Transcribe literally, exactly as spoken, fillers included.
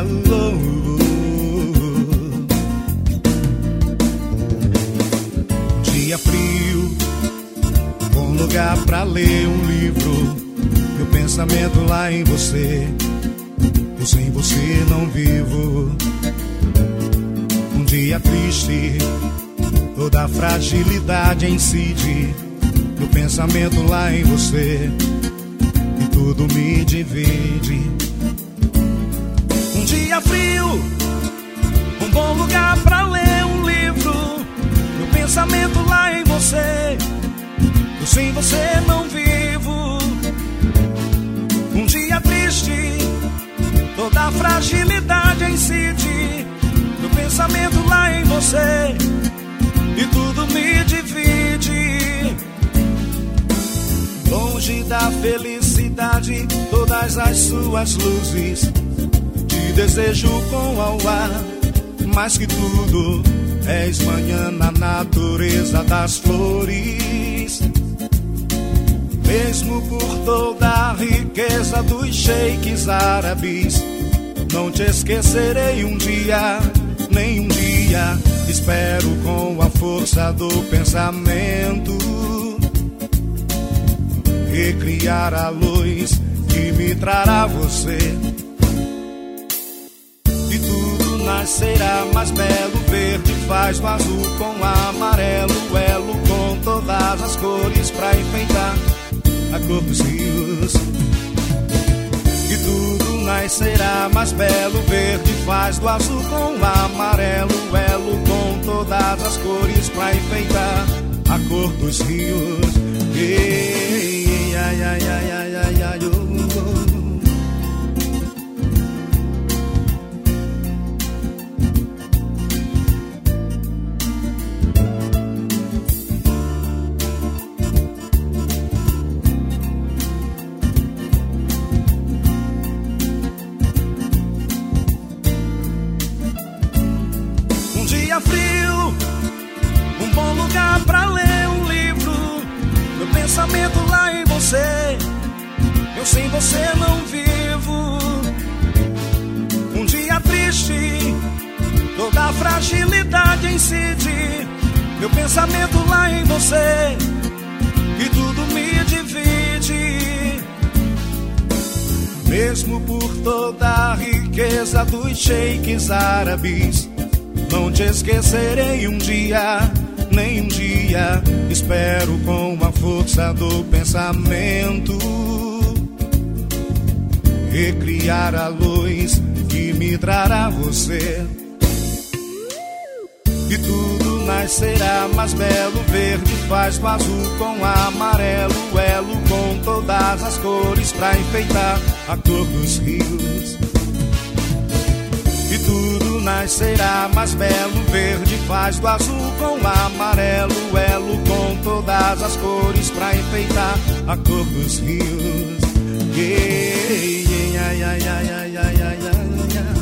Dia frio, bom lugar pra ler um livro. Meu pensamento lá em você, eu sem você não vivo. Um dia triste, toda a fragilidade incide. Meu pensamento lá em você, e tudo me divide. Um dia frio, um bom lugar pra ler um livro. Meu pensamento lá em você, eu sem você não vivo. Um dia triste, toda a fragilidade incide. Meu pensamento lá em você, e tudo me divide. Longe da felicidade, todas as suas luzes, te desejo com ao ar. Mais que tudo, és manhã na natureza das flores. Mesmo por toda a riqueza dos sheiks árabes, não te esquecerei um dia, nem um dia. Espero com a força do pensamento recriar a luz que me trará você. E tudo nascerá mais belo, verde faz do azul com amarelo, elo com todas as cores pra enfeitar a cor dos rios. E tudo nascerá mais belo, verde faz do azul com amarelo, elo com todas as cores pra enfeitar a cor dos rios. Ei, ai, ai, ai, ai, ai, ai, oh, oh. Um dia frio, um bom lugar pra ler um livro. Meu pensamento lá em você, eu sem você não vivo. Um dia triste, toda a fragilidade incide. Meu pensamento lá em você, e tudo me divide. Mesmo por toda a riqueza dos sheiks árabes, não te esquecerei um dia, nem um dia. Espero com a força do pensamento recriar a luz que me trará você. E tudo nascerá mais belo, verde faz do azul com amarelo, elo com todas as cores pra enfeitar a cor dos rios. E tudo nascerá mais belo, verde faz do azul com amarelo, elo com todas as cores pra enfeitar a cor dos rios. Yeah, yeah, ai, ai, ai, ai, ai, ai, ai.